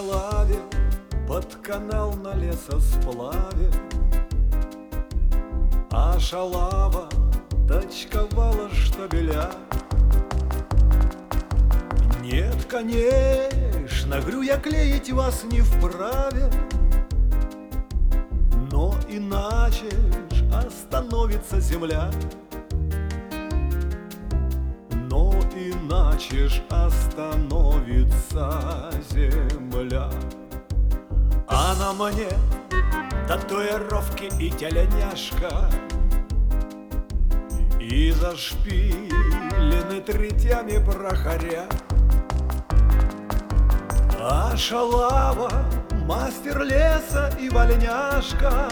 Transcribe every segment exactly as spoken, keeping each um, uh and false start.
шалаве под канал на лесосплаве, а шалава точковала штабеля. Нет, конечно, говорю, я клеить вас не вправе, но иначе ж остановится земля. Но иначе ж остановится земля. А на мне татуировки и тельняшка, и зашпилены третьями прохоря. А шалава мастер леса и вольняшка.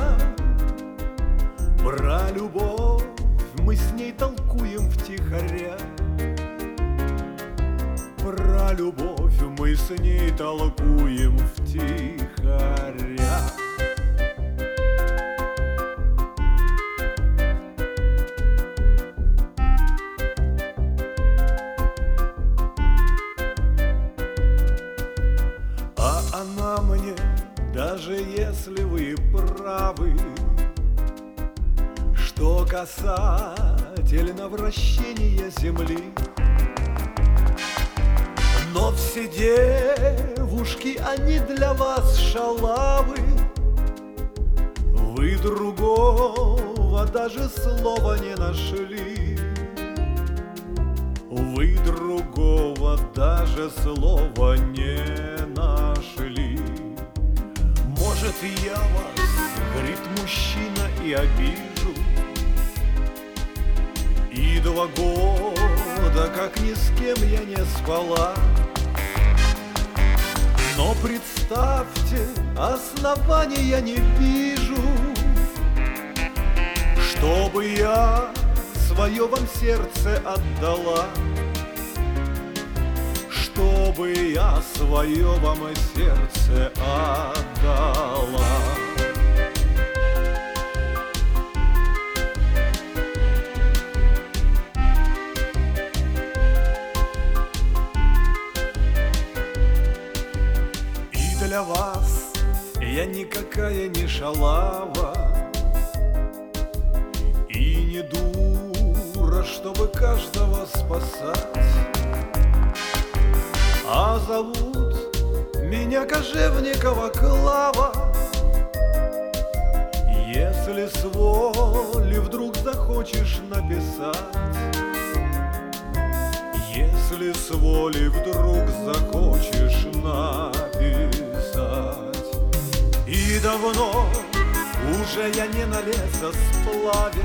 Про любовь мы с ней толкуем втихаря. Про любовь мы с ней толкуем втихаря. А она мне, даже если вы правы, что касательно вращения земли, но все девушки, они для вас шалавы. Вы другого даже слова не нашли. Вы другого даже слова не нашли. Может, я вас, говорит мужчина, и обижу, и два года, как ни с кем я не спала. Но представьте, основания я не вижу, чтобы я свое вам сердце отдала. Чтобы я свое вам сердце отдала. Для вас я никакая не шалава и не дура, чтобы каждого спасать. А зовут меня Кожевникова Клава. Если с воли вдруг захочешь написать, если с воли вдруг захочешь написать. И давно уже я не на лесосплаве,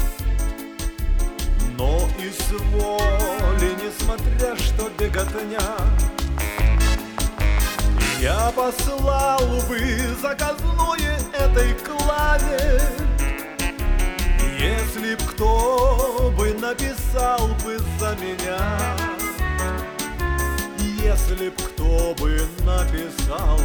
но и с воли, несмотря что беготня, я послал бы заказное этой клаве, если б кто бы написал бы за меня. Если б кто бы написал